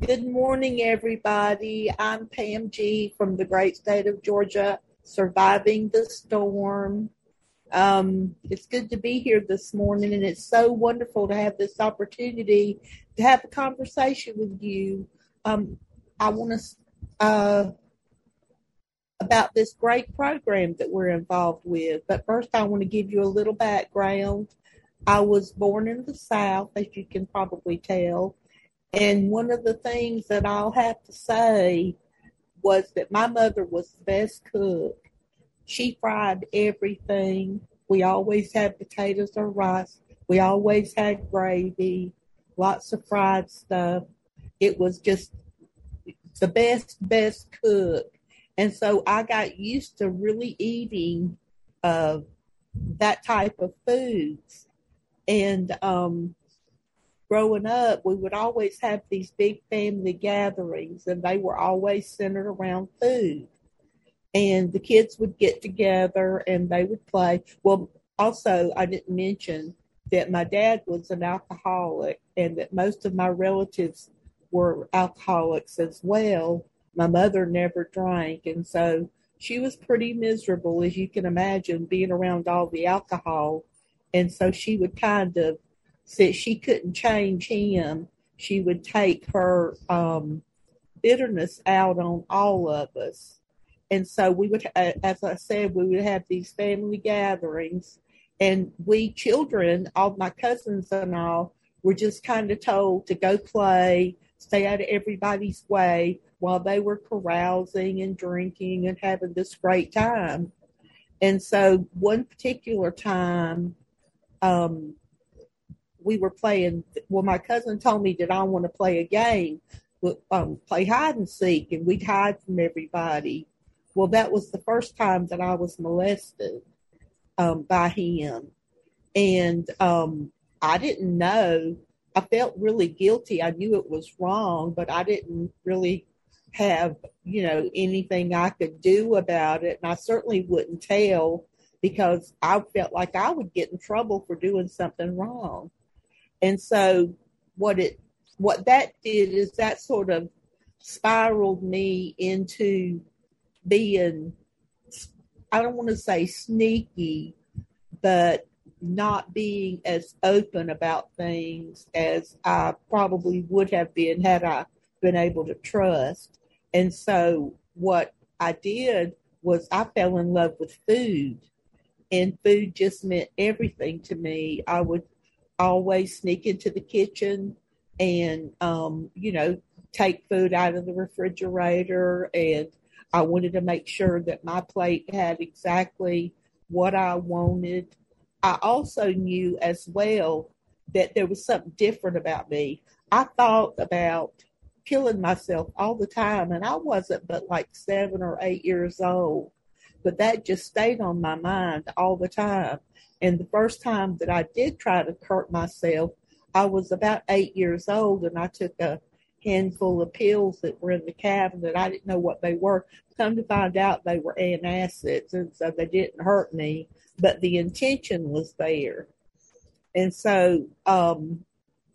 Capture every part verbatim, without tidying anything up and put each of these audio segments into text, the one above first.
Good morning, everybody. I'm Pam G. from the great state of Georgia, surviving the storm. Um, it's good to be here this morning, and it's so wonderful to have this opportunity to have a conversation with you. Um, I want to uh, about this great program that we're involved with. But first, I want to give you a little background. I was born in the South, as you can probably tell. And one of the things that I'll have to say was that my mother was the best cook. She fried everything. We always had potatoes or rice. We always had gravy, lots of fried stuff. It was just the best, best cook. And so I got used to really eating uh, that type of foods. And um, growing up, we would always have these big family gatherings, and they were always centered around food. And the kids would get together and they would play. Well, also, I didn't mention that my dad was an alcoholic and that most of my relatives were alcoholics as well. My mother never drank, and so she was pretty miserable, as you can imagine, being around all the alcohol. And so she would kind of, since she couldn't change him, she would take her um, bitterness out on all of us. And so we would, as I said, we would have these family gatherings, and we children, all my cousins and all, were just kind of told to go play, stay out of everybody's way while they were carousing and drinking and having this great time. And so one particular time, um, we were playing, well, my cousin told me that I want to play a game, um, play hide and seek, and we'd hide from everybody. Well, that was the first time that I was molested um, by him. And um, I didn't know. I felt really guilty. I knew it was wrong, but I didn't really have, you know, anything I could do about it. And I certainly wouldn't tell because I felt like I would get in trouble for doing something wrong. And so what it what that did is that sort of spiraled me into being, I don't want to say sneaky, but not being as open about things as I probably would have been had I been able to trust. And so what I did was I fell in love with food, and food just meant everything to me. I would always sneak into the kitchen and, um, you know, take food out of the refrigerator. And I wanted to make sure that my plate had exactly what I wanted. I also knew as well that there was something different about me. I thought about killing myself all the time, and I wasn't but like seven or eight years old. But that just stayed on my mind all the time. And the first time that I did try to hurt myself, I was about eight years old, and I took a handful of pills that were in the cabinet. I didn't know what they were. Come to find out, they were antacids, and so they didn't hurt me, but the intention was there. And so, um,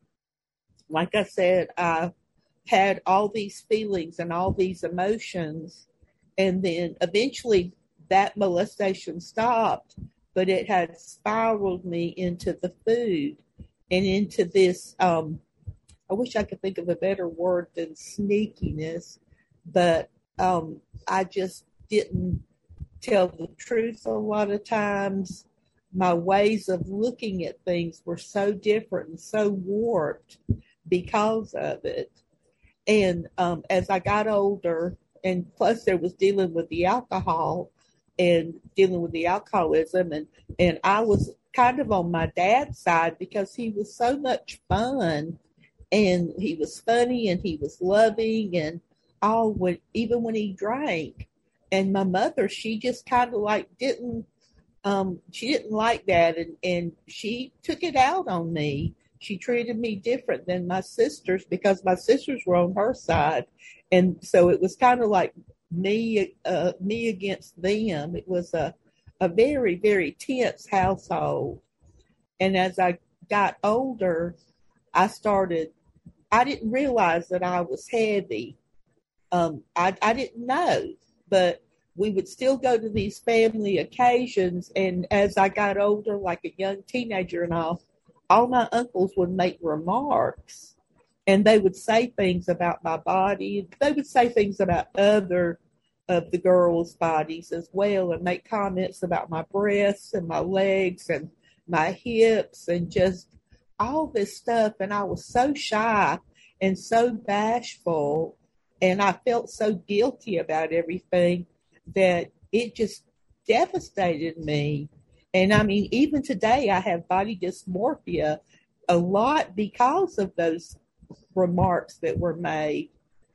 like I said, I had all these feelings and all these emotions, and then eventually that molestation stopped, but it had spiraled me into the food and into this, um, I wish I could think of a better word than sneakiness, but um, I just didn't tell the truth a lot of times. My ways of looking at things were so different and so warped because of it. And um, as I got older, and plus there was dealing with the alcohol and dealing with the alcoholism, and, and I was kind of on my dad's side because he was so much fun, and he was funny, and he was loving, and all when even when he drank. And my mother, she just kind of like didn't, um, she didn't like that, and, and she took it out on me. She treated me different than my sisters because my sisters were on her side, and so it was kind of like me, uh, me against them. It was a, a very, very tense household. And as I got older, I started I didn't realize that I was heavy. Um, I, I didn't know, but we would still go to these family occasions. And as I got older, like a young teenager and all, all my uncles would make remarks and they would say things about my body. They would say things about other of the girls' bodies as well and make comments about my breasts and my legs and my hips and just all this stuff. And I was so shy and so bashful, and I felt so guilty about everything that it just devastated me. And I mean, even today, I have body dysmorphia a lot because of those remarks that were made.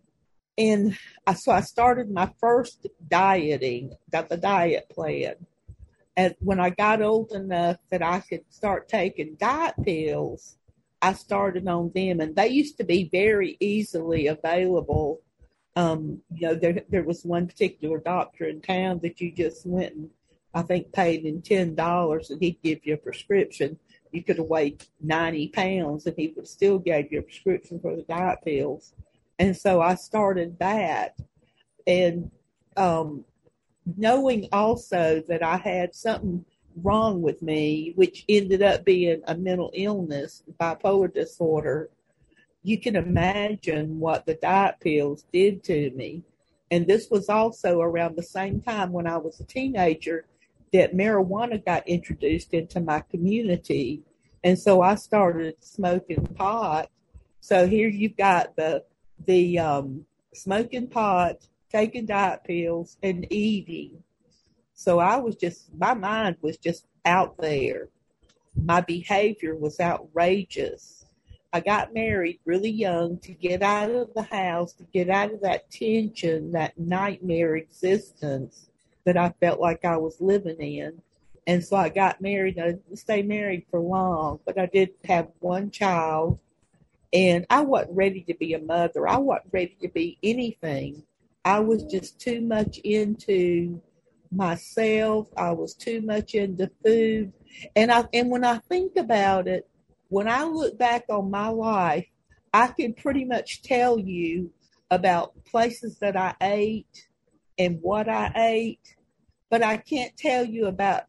And I, so I started my first dieting, got the diet plan. And when I got old enough that I could start taking diet pills, I started on them. And they used to be very easily available. Um, you know, there, there was one particular doctor in town that you just went and I think paid him ten dollars and he'd give you a prescription. You could have weighed ninety pounds and he would still give you a prescription for the diet pills. And so I started that. And um, knowing also that I had something wrong with me, which ended up being a mental illness, bipolar disorder, you can imagine what the diet pills did to me. And this was also around the same time when I was a teenager that marijuana got introduced into my community. And so I started smoking pot. So here you've got the the um, smoking pot, taking diet pills, and eating. So I was just, my mind was just out there. My behavior was outrageous. I got married really young to get out of the house, to get out of that tension, that nightmare existence that I felt like I was living in. And so I got married. I didn't stay married for long, but I did have one child. And I wasn't ready to be a mother. I wasn't ready to be anything. I was just too much into myself. I was too much into food. And I and when I think about it, when I look back on my life, I can pretty much tell you about places that I ate and what I ate, but I can't tell you about,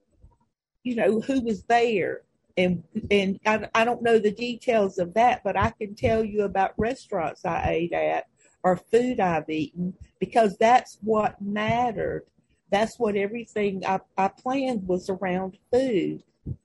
you know, who was there. And and I, I don't know the details of that, but I can tell you about restaurants I ate at or food I've eaten, because that's what mattered. That's what everything I, I planned was around food.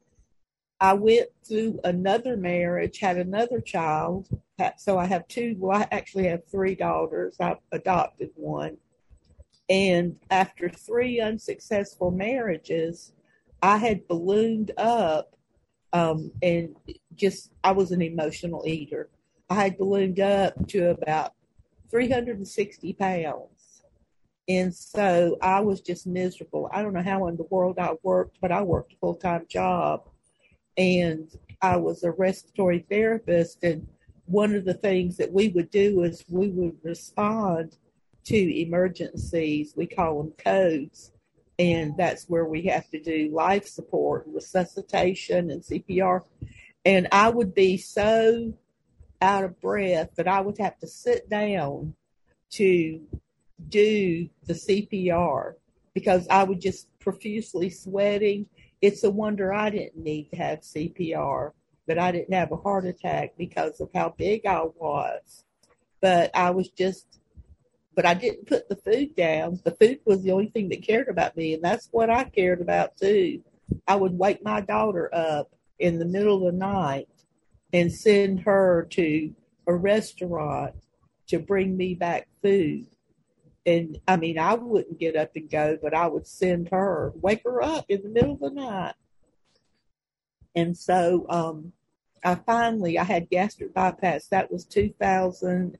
I went through another marriage, had another child. So I have two, well, I actually have three daughters. I adopted one. And after three unsuccessful marriages, I had ballooned up. Um, and just, I was an emotional eater. I had ballooned up to about three hundred sixty pounds. And so I was just miserable. I don't know how in the world I worked, but I worked a full-time job. And I was a respiratory therapist. And one of the things that we would do is we would respond to emergencies. We call them codes. And that's where we have to do life support, resuscitation, and C P R. And I would be so out of breath that I would have to sit down to do the C P R because I would just profusely sweating. It's a wonder I didn't need to have C P R, that I didn't have a heart attack because of how big I was. But I was just But I didn't put the food down. The food was the only thing that cared about me, and that's what I cared about too. I would wake my daughter up in the middle of the night and send her to a restaurant to bring me back food. And I mean, I wouldn't get up and go, but I would send her, wake her up in the middle of the night. And so um, I finally, I had gastric bypass. That was two thousand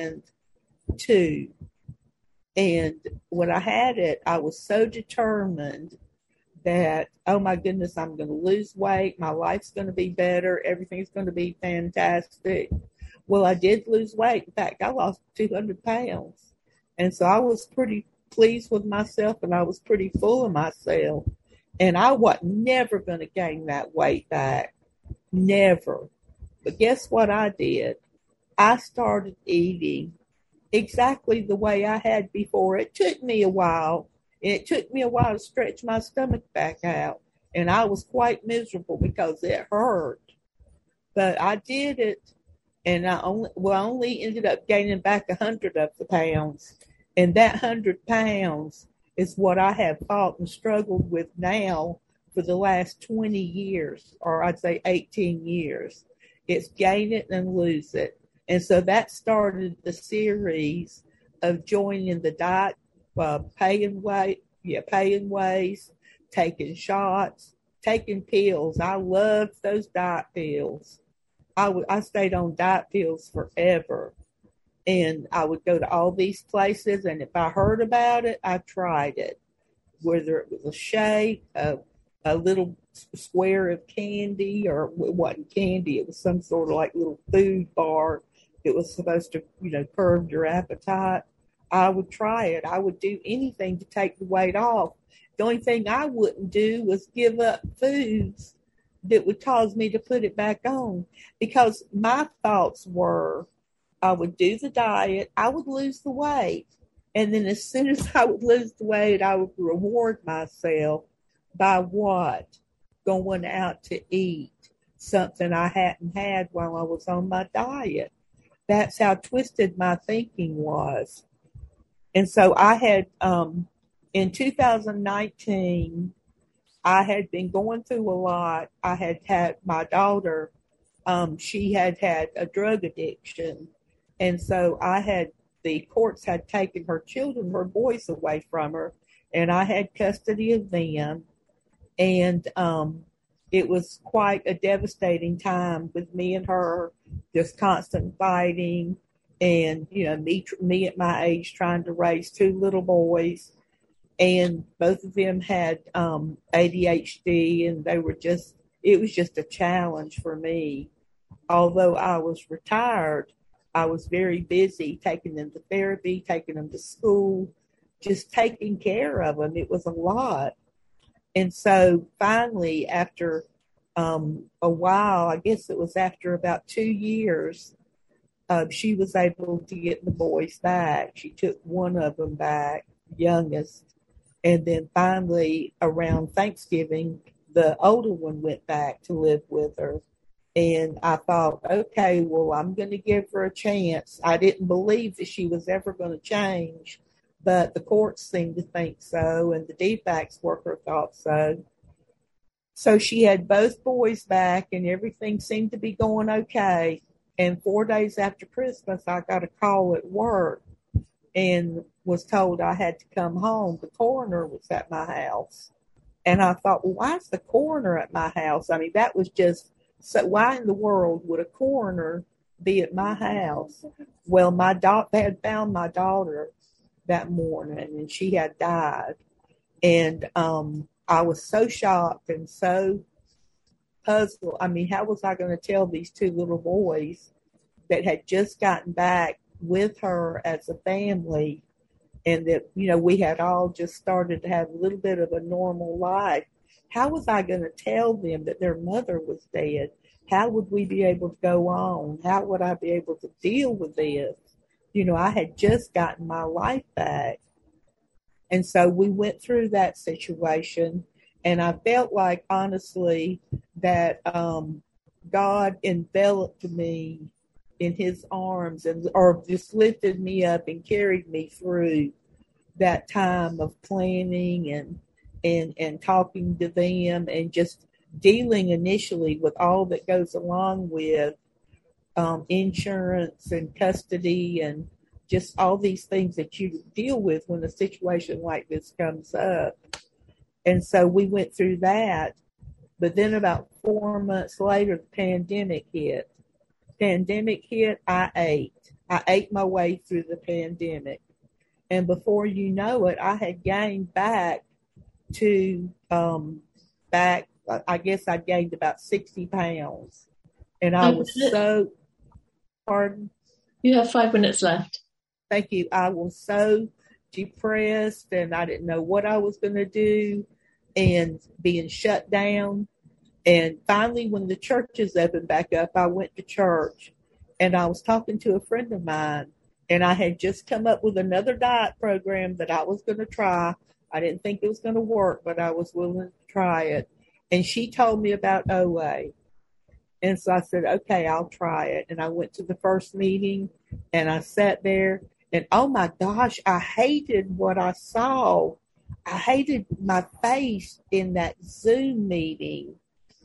two. And when I had it, I was so determined that, oh my goodness, I'm going to lose weight. My life's going to be better. Everything's going to be fantastic. Well, I did lose weight. In fact, I lost two hundred pounds. And so I was pretty pleased with myself, and I was pretty full of myself. And I was never going to gain that weight back. Never. But guess what I did? I started eating exactly the way I had before. It took me a while. It took me a while to stretch my stomach back out. And I was quite miserable because it hurt. But I did it, and I only well I only ended up gaining back a hundred of the pounds. And that hundred pounds is what I have fought and struggled with now for the last twenty years, or I'd say eighteen years. It's gain it and lose it. And so that started the series of joining the diet, uh, paying weight, yeah, paying ways, taking shots, taking pills. I loved those diet pills. I, w- I stayed on diet pills forever. And I would go to all these places, and if I heard about it, I tried it. Whether it was a shake, a, a little square of candy, or it wasn't candy, it was some sort of like little food bar. It was supposed to, you know, curb your appetite. I would try it. I would do anything to take the weight off. The only thing I wouldn't do was give up foods that would cause me to put it back on, because my thoughts were, I would do the diet, I would lose the weight, and then as soon as I would lose the weight, I would reward myself by what? Going out to eat something I hadn't had while I was on my diet. That's how twisted my thinking was. And so I had, um, in two thousand nineteen, I had been going through a lot. I had had my daughter, um, she had had a drug addiction. And so I had, the courts had taken her children, her boys away from her, and I had custody of them. And um, it was quite a devastating time with me and her, just constant fighting. And, you know, me, me at my age trying to raise two little boys. And both of them had um, A D H D, and they were just, it was just a challenge for me. Although I was retired, I was very busy taking them to therapy, taking them to school, just taking care of them. It was a lot. And so finally, after um, a while, I guess it was after about two years, uh, she was able to get the boys back. She took one of them back, youngest. And then finally, around Thanksgiving, the older one went back to live with her. And I thought, okay, well, I'm going to give her a chance. I didn't believe that she was ever going to change, but the courts seemed to think so, and the D FACS worker thought so. So she had both boys back, and everything seemed to be going okay. And four days after Christmas, I got a call at work and was told I had to come home. The coroner was at my house. And I thought, well, why is the coroner at my house? I mean, that was just, so why in the world would a coroner be at my house? Well, my da- they had found my daughter that morning, and she had died. And um, I was so shocked and so puzzled. I mean, how was I going to tell these two little boys that had just gotten back with her as a family, and that, you know, we had all just started to have a little bit of a normal life? How was I going to tell them that their mother was dead? How would we be able to go on? How would I be able to deal with this? You know, I had just gotten my life back. And so we went through that situation, and I felt like, honestly, that um, God enveloped me in his arms, and or just lifted me up and carried me through that time of planning and and and talking to them, and just dealing initially with all that goes along with um, insurance and custody and just all these things that you deal with when a situation like this comes up. And so we went through that. But then about four months later, the pandemic hit. Pandemic hit, I ate. I ate my way through the pandemic. And before you know it, I had gained back to, um, back, I guess I gained about sixty pounds. And I was so, pardon? You have five minutes left. Thank you. I was so depressed, and I didn't know what I was going to do, and being shut down. And finally, when the churches opened back up, I went to church. And I was talking to a friend of mine, and I had just come up with another diet program that I was going to try. I didn't think it was going to work, but I was willing to try it. And she told me about O A. And so I said, okay, I'll try it. And I went to the first meeting, and I sat there, and oh my gosh, I hated what I saw. I hated my face in that Zoom meeting.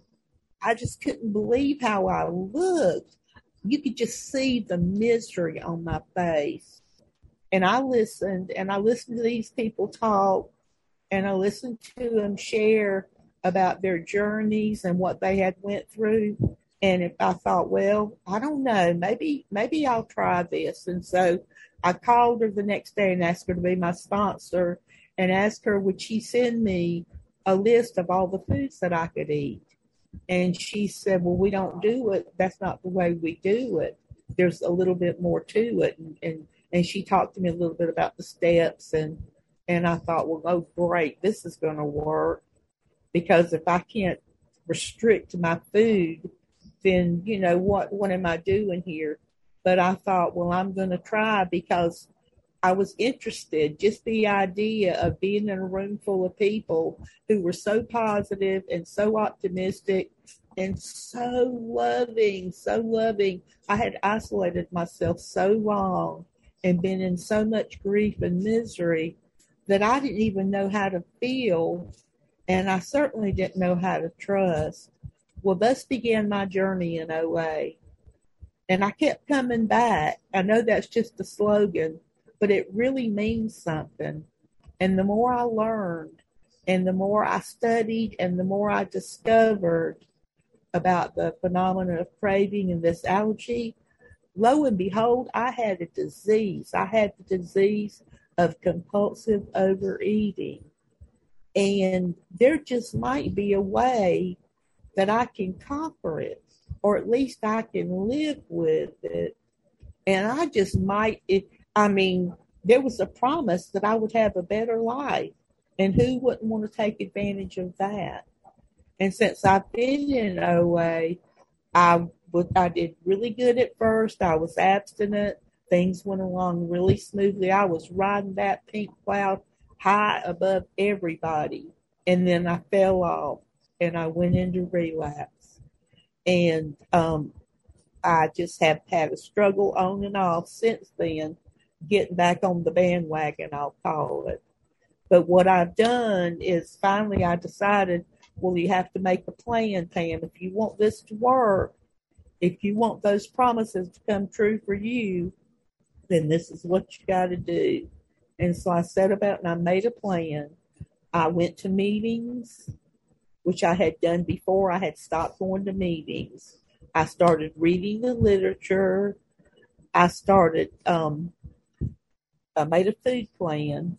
I just couldn't believe how I looked. You could just see the misery on my face. And I listened, and I listened to these people talk, and I listened to them share about their journeys and what they had went through. And if I thought, well, I don't know, maybe maybe I'll try this. And so I called her the next day and asked her to be my sponsor, and asked her, would she send me a list of all the foods that I could eat? And she said, well, we don't do it. That's not the way we do it. There's a little bit more to it. And, and, and she talked to me a little bit about the steps. And, and I thought, well, oh, great, this is going to work. Because if I can't restrict my food, then, you know, what, what am I doing here? But I thought, well, I'm going to try because I was interested. Just the idea of being in a room full of people who were so positive and so optimistic and so loving, so loving. I had isolated myself so long and been in so much grief and misery that I didn't even know how to feel, and I certainly didn't know how to trust. Well, thus began my journey in O A. And I kept coming back. I know that's just a slogan, but it really means something. And the more I learned, and the more I studied, and the more I discovered about the phenomenon of craving and this allergy, lo and behold, I had a disease. I had the disease of compulsive overeating. And there just might be a way that I can conquer it, or at least I can live with it. And I just might, it, I mean, there was a promise that I would have a better life. And who wouldn't want to take advantage of that? And since I've been in O A, I, I did really good at first. I was abstinent. Things went along really smoothly. I was riding that pink cloud high above everybody. And then I fell off, and I went into relapse. And um, I just have had a struggle on and off since then, getting back on the bandwagon, I'll call it. But what I've done is finally I decided, well, you have to make a plan, Pam. If you want this to work, if you want those promises to come true for you, then this is what you got to do. And so I set about and I made a plan. I went to meetings, which I had done before. I had stopped going to meetings. I started reading the literature. I started, um, I made a food plan,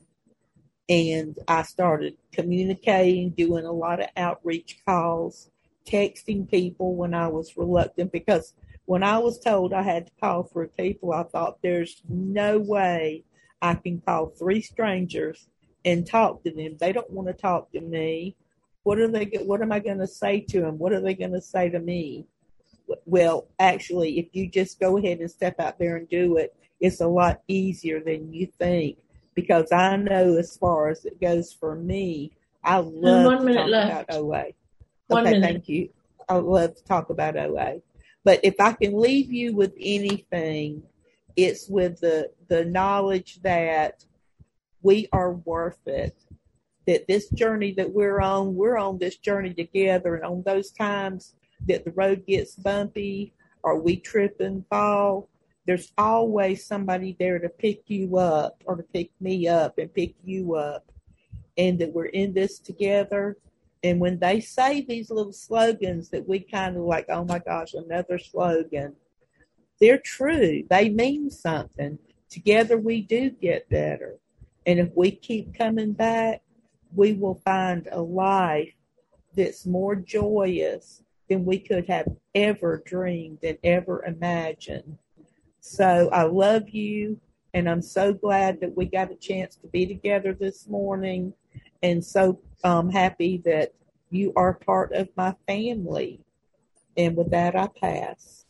and I started communicating, doing a lot of outreach calls, texting people when I was reluctant, because when I was told I had to call for people, I thought there's no way I can call three strangers and talk to them. They don't want to talk to me. What are they? What am I going to say to them? What are they going to say to me? Well, actually, if you just go ahead and step out there and do it, it's a lot easier than you think. Because I know, as far as it goes for me, I love to talk left. about O A. One okay, minute. Thank you. I love to talk about O A. But if I can leave you with anything, it's with the the knowledge that we are worth it. That this journey that we're on, we're on this journey together. And on those times that the road gets bumpy or we trip and fall, there's always somebody there to pick you up, or to pick me up and pick you up. And that we're in this together. And when they say these little slogans that we kind of like, oh my gosh, another slogan, they're true. They mean something. Together we do get better. And if we keep coming back, we will find a life that's more joyous than we could have ever dreamed and ever imagined. So I love you, and I'm so glad that we got a chance to be together this morning, and so um, happy that you are part of my family. And with that, I pass.